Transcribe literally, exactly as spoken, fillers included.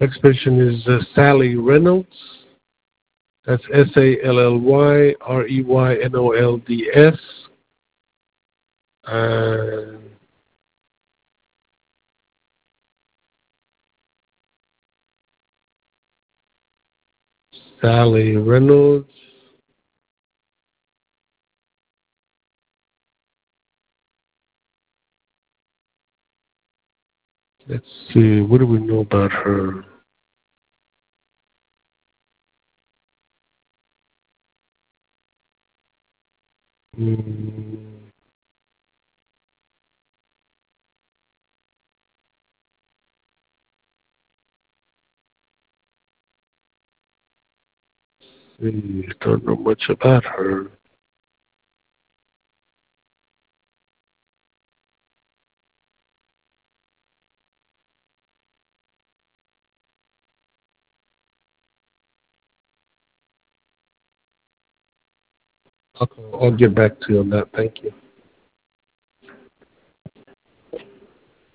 Next patient is uh, Sally Reynolds. That's S A L L Y R E Y N O L D S. And Sally Reynolds. Let's see, what do we know about her? Hmm. See, don't know much about her. Okay, I'll get back to you on that. Thank you.